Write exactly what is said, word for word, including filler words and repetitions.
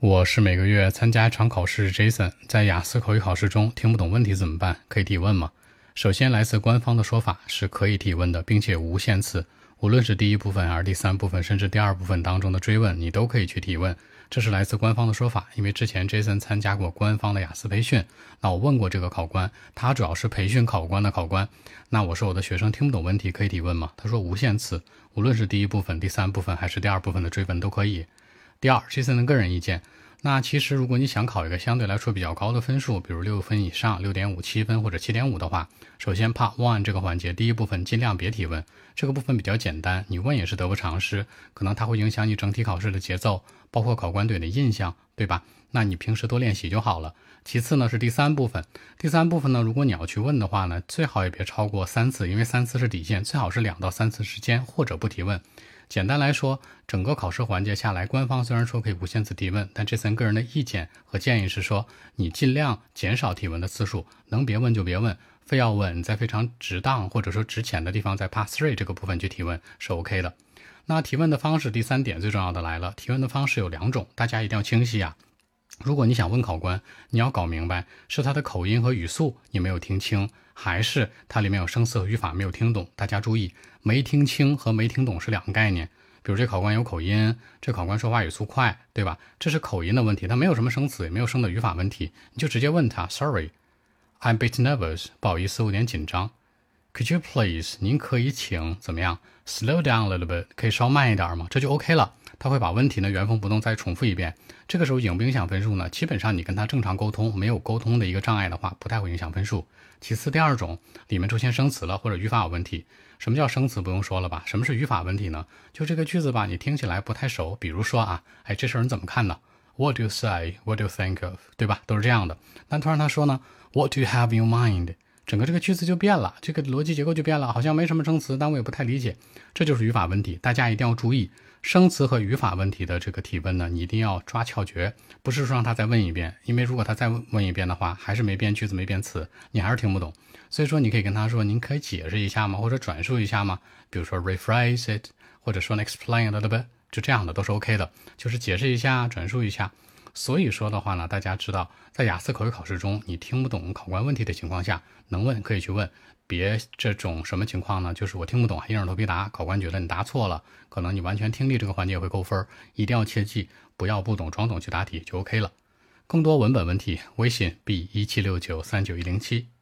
我是每个月参加一场考试 Jason， 在雅思口语考试中听不懂问题怎么办？可以提问吗？首先来自官方的说法是可以提问的，并且无限次，无论是第一部分还是第三部分甚至第二部分当中的追问，你都可以去提问。这是来自官方的说法，因为之前 Jason 参加过官方的雅思培训，那我问过这个考官，他主要是培训考官的考官，那我说我的学生听不懂问题可以提问吗？他说无限次，无论是第一部分第三部分还是第二部分的追问都可以。第二 Jason 的个人意见，那其实如果你想考一个相对来说比较高的分数，比如六分以上 六点五、七分或者 七点五 的话，首先 Part one 这个环节第一部分尽量别提问，这个部分比较简单，你问也是得不偿失，可能它会影响你整体考试的节奏，包括考官对你的印象，对吧？那你平时多练习就好了。其次呢是第三部分，第三部分呢如果你要去问的话呢，最好也别超过三次，因为三次是底线，最好是两到三次之间，或者不提问。简单来说，整个考试环节下来，官方虽然说可以无限次提问，但这三个人的意见和建议是说，你尽量减少提问的次数，能别问就别问，非要问你在非常值当或者说值钱的地方，在 Part three 这个部分去提问是 OK 的。那提问的方式，第三点最重要的来了，提问的方式有两种，大家一定要清晰啊。如果你想问考官，你要搞明白是他的口音和语速你没有听清，还是它里面有生词和语法没有听懂。大家注意，没听清和没听懂是两个概念。比如这考官有口音，这考官说话语速快，对吧？这是口音的问题，他没有什么生词，也没有生的语法问题，你就直接问他 Sorry, I'm a bit nervous， 不好意思，我有点紧张。Could you please， 您可以请怎么样 slow down a little bit， 可以稍慢一点吗？这就 OK 了。他会把问题呢原封不动再重复一遍。这个时候影不影响分数呢？基本上你跟他正常沟通，没有沟通的一个障碍的话，不太会影响分数。其次，第二种里面出现生词了或者语法有问题。什么叫生词？不用说了吧？什么是语法问题呢？就这个句子吧，你听起来不太熟。比如说啊，哎，这事儿你怎么看呢？ What do you say? What do you think of？ 对吧？都是这样的。但突然他说呢 What do you have in mind？整个这个句子就变了，这个逻辑结构就变了，好像没什么生词，但我也不太理解，这就是语法问题。大家一定要注意，生词和语法问题的这个提问呢，你一定要抓窍诀，不是说让他再问一遍，因为如果他再问一遍的话，还是没变句子没变词，你还是听不懂。所以说你可以跟他说，您可以解释一下吗？或者转述一下吗？比如说 rephrase it， 或者说 explain a little bit， 就这样的都是 OK 的，就是解释一下，转述一下。所以说的话呢，大家知道在雅思口语考试中，你听不懂考官问题的情况下，能问可以去问，别这种什么情况呢，就是我听不懂还硬着头皮答，考官觉得你答错了，可能你完全听力这个环节也会扣分。一定要切记，不要不懂装懂去答题就 OK 了。更多文本问题，微信 b 一七六九三九一零七。